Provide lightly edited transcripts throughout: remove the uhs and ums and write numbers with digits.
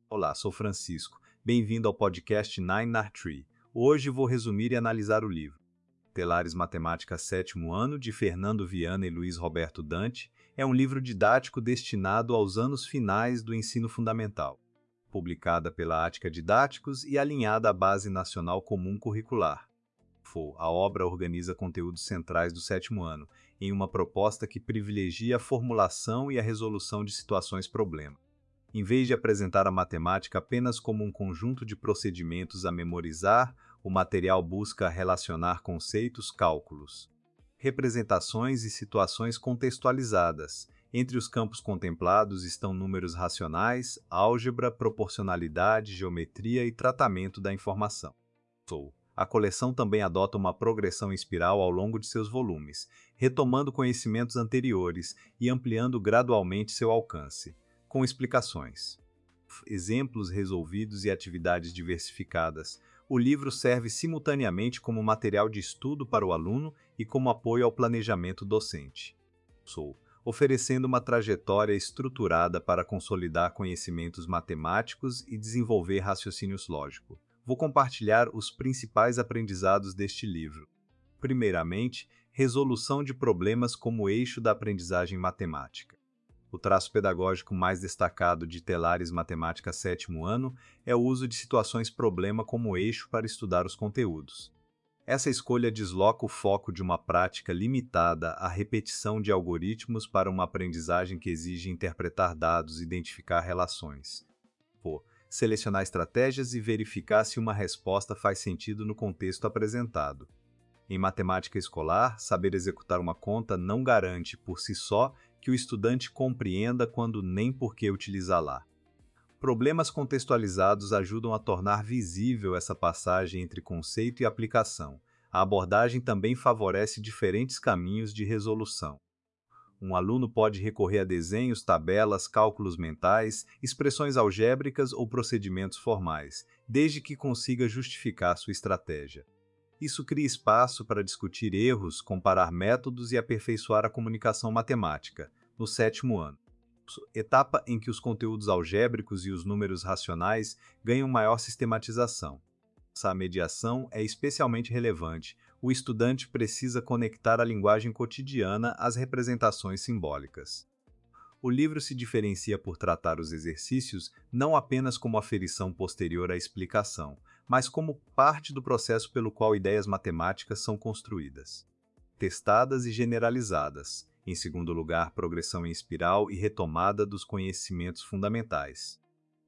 Olá, sou Francisco. Bem-vindo ao podcast Nine Nar Tree. Hoje vou resumir e analisar o livro Telares Matemática Sétimo Ano, de Fernando Viana e Luiz Roberto Dante. É um livro didático destinado aos anos finais do ensino fundamental, publicada pela Ática Didáticos e alinhada à Base Nacional Comum Curricular. A obra organiza conteúdos centrais do sétimo ano, em uma proposta que privilegia a formulação e a resolução de situações-problema. Em vez de apresentar a matemática apenas como um conjunto de procedimentos a memorizar, o material busca relacionar conceitos, cálculos, representações e situações contextualizadas. Entre os campos contemplados estão números racionais, álgebra, proporcionalidade, geometria e tratamento da informação. A coleção também adota uma progressão em espiral ao longo de seus volumes, retomando conhecimentos anteriores e ampliando gradualmente seu alcance, com explicações, exemplos resolvidos e atividades diversificadas. O livro serve simultaneamente como material de estudo para o aluno e como apoio ao planejamento docente, oferecendo uma trajetória estruturada para consolidar conhecimentos matemáticos e desenvolver raciocínios lógicos. Vou compartilhar os principais aprendizados deste livro. Primeiramente, resolução de problemas como eixo da aprendizagem matemática. O traço pedagógico mais destacado de Telares Matemática Sétimo Ano é o uso de situações-problema como eixo para estudar os conteúdos. Essa escolha desloca o foco de uma prática limitada à repetição de algoritmos para uma aprendizagem que exige interpretar dados e identificar relações. Selecionar estratégias e verificar se uma resposta faz sentido no contexto apresentado. Em matemática escolar, saber executar uma conta não garante, por si só, que o estudante compreenda quando nem por que utilizá-la. Problemas contextualizados ajudam a tornar visível essa passagem entre conceito e aplicação. A abordagem também favorece diferentes caminhos de resolução. Um aluno pode recorrer a desenhos, tabelas, cálculos mentais, expressões algébricas ou procedimentos formais, desde que consiga justificar sua estratégia. Isso cria espaço para discutir erros, comparar métodos e aperfeiçoar a comunicação matemática, no sétimo ano, etapa em que os conteúdos algébricos e os números racionais ganham maior sistematização. Essa mediação é especialmente relevante. O estudante precisa conectar a linguagem cotidiana às representações simbólicas. O livro se diferencia por tratar os exercícios não apenas como aferição posterior à explicação, mas como parte do processo pelo qual ideias matemáticas são construídas, testadas e generalizadas. Em segundo lugar, progressão em espiral e retomada dos conhecimentos fundamentais.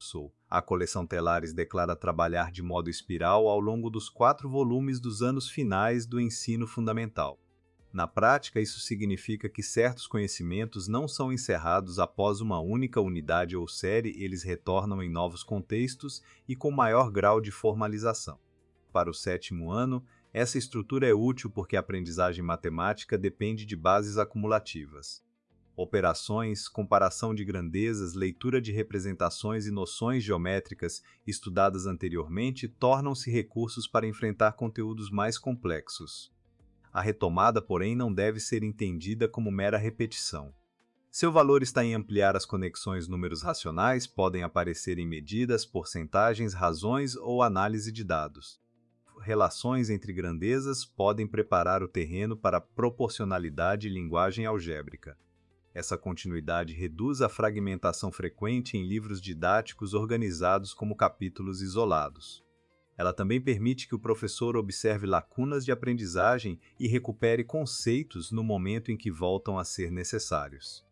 A coleção Telares declara trabalhar de modo espiral ao longo dos 4 volumes dos anos finais do ensino fundamental. Na prática, isso significa que certos conhecimentos não são encerrados após uma única unidade ou série, eles retornam em novos contextos e com maior grau de formalização. Para o sétimo ano, essa estrutura é útil porque a aprendizagem matemática depende de bases acumulativas. Operações, comparação de grandezas, leitura de representações e noções geométricas estudadas anteriormente tornam-se recursos para enfrentar conteúdos mais complexos. A retomada, porém, não deve ser entendida como mera repetição. Seu valor está em ampliar as conexões. Números racionais podem aparecer em medidas, porcentagens, razões ou análise de dados. Relações entre grandezas podem preparar o terreno para proporcionalidade e linguagem algébrica. Essa continuidade reduz a fragmentação frequente em livros didáticos organizados como capítulos isolados. Ela também permite que o professor observe lacunas de aprendizagem e recupere conceitos no momento em que voltam a ser necessários.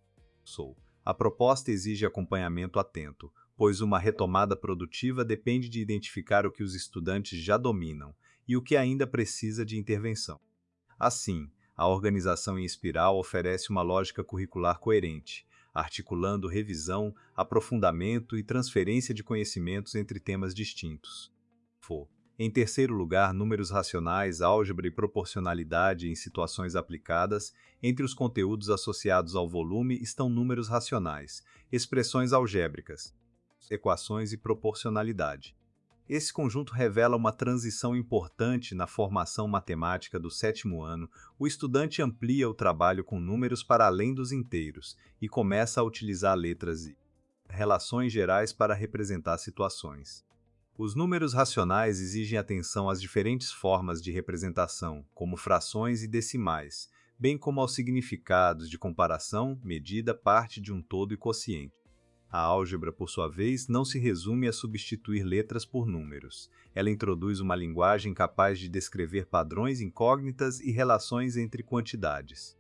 A proposta exige acompanhamento atento, pois uma retomada produtiva depende de identificar o que os estudantes já dominam e o que ainda precisa de intervenção. Assim, a organização em espiral oferece uma lógica curricular coerente, articulando revisão, aprofundamento e transferência de conhecimentos entre temas distintos. Em terceiro lugar, números racionais, álgebra e proporcionalidade em situações aplicadas. Entre os conteúdos associados ao volume estão números racionais, expressões algébricas, equações e proporcionalidade. Esse conjunto revela uma transição importante na formação matemática do sétimo ano. O estudante amplia o trabalho com números para além dos inteiros e começa a utilizar letras e relações gerais para representar situações. Os números racionais exigem atenção às diferentes formas de representação, como frações e decimais, bem como aos significados de comparação, medida, parte de um todo e quociente. A álgebra, por sua vez, não se resume a substituir letras por números. Ela introduz uma linguagem capaz de descrever padrões incógnitas e relações entre quantidades.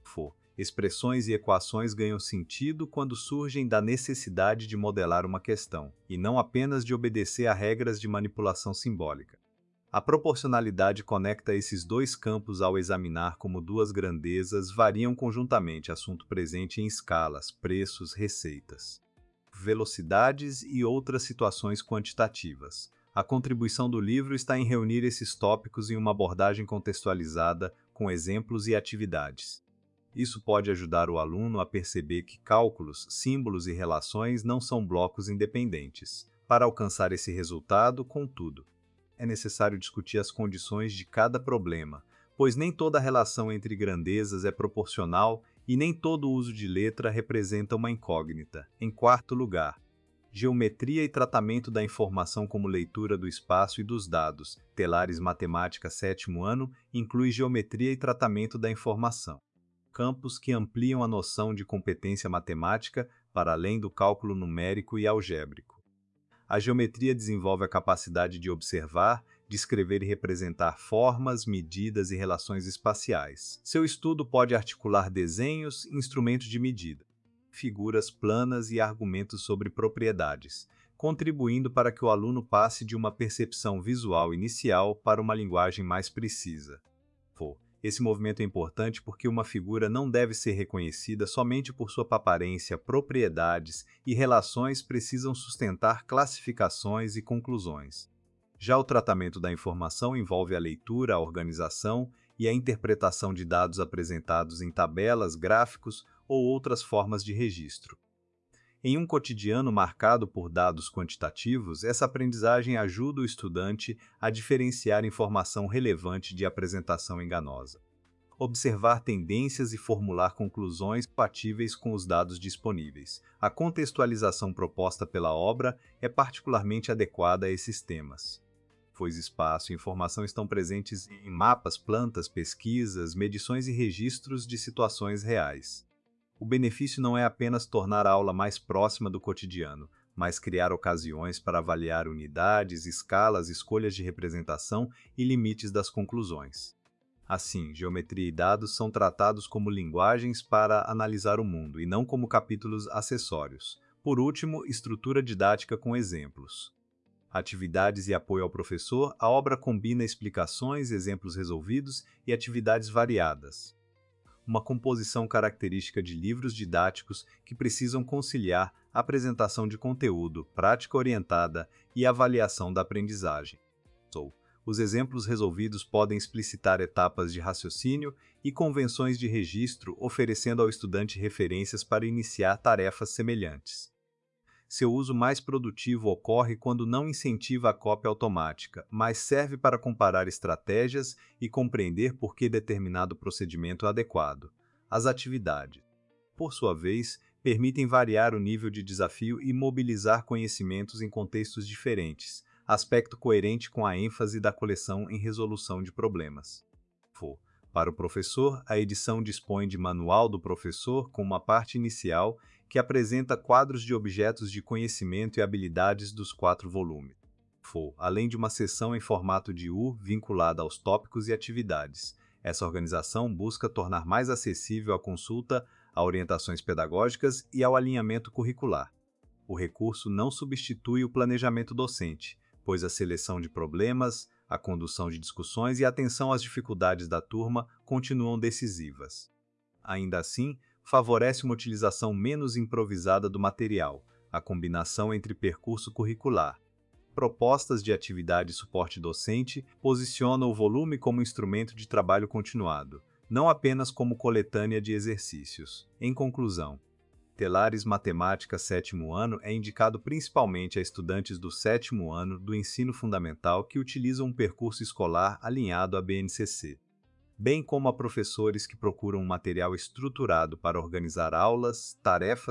Expressões e equações ganham sentido quando surgem da necessidade de modelar uma questão, e não apenas de obedecer a regras de manipulação simbólica. A proporcionalidade conecta esses dois campos ao examinar como duas grandezas variam conjuntamente, assunto presente em escalas, preços, receitas, velocidades e outras situações quantitativas. A contribuição do livro está em reunir esses tópicos em uma abordagem contextualizada, com exemplos e atividades. Isso pode ajudar o aluno a perceber que cálculos, símbolos e relações não são blocos independentes. Para alcançar esse resultado, contudo, é necessário discutir as condições de cada problema, pois nem toda relação entre grandezas é proporcional e nem todo uso de letra representa uma incógnita. Em quarto lugar, geometria e tratamento da informação como leitura do espaço e dos dados. Telares Matemática, sétimo ano, inclui geometria e tratamento da informação, campos que ampliam a noção de competência matemática para além do cálculo numérico e algébrico. A geometria desenvolve a capacidade de observar, descrever e representar formas, medidas e relações espaciais. Seu estudo pode articular desenhos, instrumentos de medida, figuras planas e argumentos sobre propriedades, contribuindo para que o aluno passe de uma percepção visual inicial para uma linguagem mais precisa. Esse movimento é importante porque uma figura não deve ser reconhecida somente por sua aparência, propriedades e relações precisam sustentar classificações e conclusões. Já o tratamento da informação envolve a leitura, a organização e a interpretação de dados apresentados em tabelas, gráficos ou outras formas de registro. Em um cotidiano marcado por dados quantitativos, essa aprendizagem ajuda o estudante a diferenciar informação relevante de apresentação enganosa, observar tendências e formular conclusões compatíveis com os dados disponíveis. A contextualização proposta pela obra é particularmente adequada a esses temas, pois espaço e informação estão presentes em mapas, plantas, pesquisas, medições e registros de situações reais. O benefício não é apenas tornar a aula mais próxima do cotidiano, mas criar ocasiões para avaliar unidades, escalas, escolhas de representação e limites das conclusões. Assim, geometria e dados são tratados como linguagens para analisar o mundo e não como capítulos acessórios. Por último, estrutura didática com exemplos. Atividades e apoio ao professor, a obra combina explicações, exemplos resolvidos e atividades variadas. Uma composição característica de livros didáticos que precisam conciliar apresentação de conteúdo, prática orientada e avaliação da aprendizagem. Os exemplos resolvidos podem explicitar etapas de raciocínio e convenções de registro, oferecendo ao estudante referências para iniciar tarefas semelhantes. Seu uso mais produtivo ocorre quando não incentiva a cópia automática, mas serve para comparar estratégias e compreender por que determinado procedimento é adequado. As atividades, por sua vez, permitem variar o nível de desafio e mobilizar conhecimentos em contextos diferentes, aspecto coerente com a ênfase da coleção em resolução de problemas. Para o professor, a edição dispõe de manual do professor com uma parte inicial que apresenta quadros de objetos de conhecimento e habilidades dos 4 volumes, além de uma seção em formato de U vinculada aos tópicos e atividades. Essa organização busca tornar mais acessível a consulta a orientações pedagógicas e ao alinhamento curricular. O recurso não substitui o planejamento docente, pois a seleção de problemas, a condução de discussões e a atenção às dificuldades da turma continuam decisivas. Ainda assim, favorece uma utilização menos improvisada do material, a combinação entre percurso curricular, propostas de atividade e suporte docente posiciona o volume como instrumento de trabalho continuado, não apenas como coletânea de exercícios. Em conclusão, Telares Matemática sétimo ano é indicado principalmente a estudantes do sétimo ano do ensino fundamental que utilizam um percurso escolar alinhado à BNCC, bem como a professores que procuram um material estruturado para organizar aulas, tarefas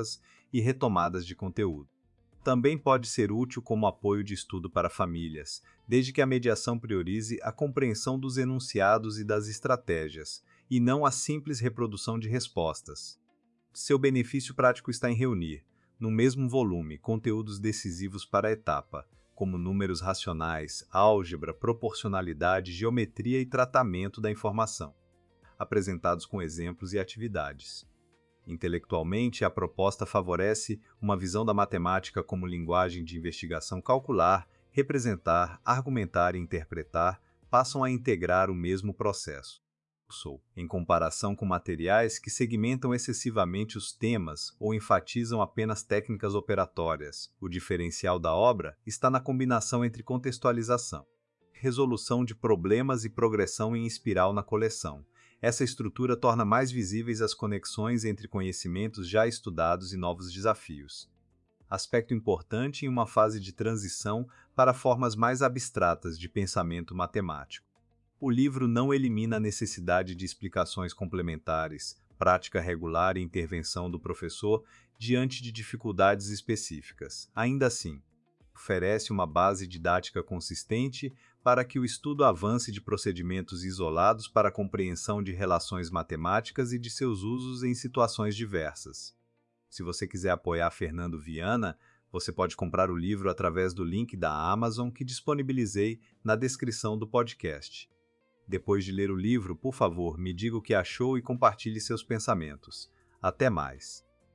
e retomadas de conteúdo. Também pode ser útil como apoio de estudo para famílias, desde que a mediação priorize a compreensão dos enunciados e das estratégias, e não a simples reprodução de respostas. Seu benefício prático está em reunir, no mesmo volume, conteúdos decisivos para a etapa, como números racionais, álgebra, proporcionalidade, geometria e tratamento da informação, apresentados com exemplos e atividades. Intelectualmente, a proposta favorece uma visão da matemática como linguagem de investigação calcular, representar, argumentar e interpretar passam a integrar o mesmo processo. Em comparação com materiais que segmentam excessivamente os temas ou enfatizam apenas técnicas operatórias, o diferencial da obra está na combinação entre contextualização, resolução de problemas e progressão em espiral na coleção. Essa estrutura torna mais visíveis as conexões entre conhecimentos já estudados e novos desafios. Aspecto importante em uma fase de transição para formas mais abstratas de pensamento matemático. O livro não elimina a necessidade de explicações complementares, prática regular e intervenção do professor diante de dificuldades específicas. Ainda assim, oferece uma base didática consistente para que o estudo avance de procedimentos isolados para a compreensão de relações matemáticas e de seus usos em situações diversas. Se você quiser apoiar Fernando Viana, você pode comprar o livro através do link da Amazon que disponibilizei na descrição do podcast. Depois de ler o livro, por favor, me diga o que achou e compartilhe seus pensamentos. Até mais!